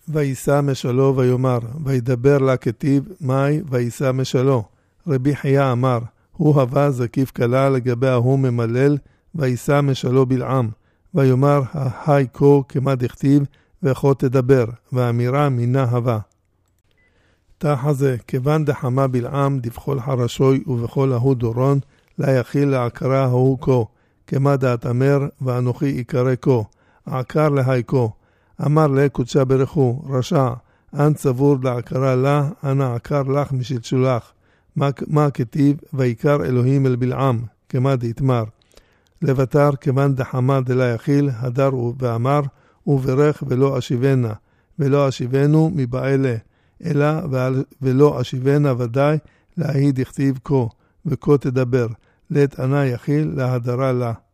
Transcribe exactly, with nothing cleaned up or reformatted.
וישא משלו ויאמר, וידבר לה כתיב, מאי וישא משלו. רבי חייא אמר, הוא הווה זקיף קלה לגבי ההוא ממלל, וישא משלו בלעם. ויאמר, ההי כה כמה דכתיב, וכה תדבר, והאמירה מינה הווה. תחה זה, כיוון דחמה בלעם, דבכל חרשוי ובכל ההוא דורון, לה יכיל לעקרה ההוא כה, כמה דעת אמר, ואנוכי יקרא כה, עקר להי כה. אמר לה קודשה ברכו, רשע, אנ צבור לעקרה לה, אנא עקר לך משלשולך. מה, מה כתיב, ויקר אלוהים אל בלעם, כמה דאתמר. לבטר כיוון דחמה דלה יכיל, הדר ואמר, וברך ולא אשיבנה, ולא אשיבנו מבעלה, אלא ולא אשיבנה ודאי, להי דכתיב כה, וכה תדבר, לית ענה יכיל להדרה לה.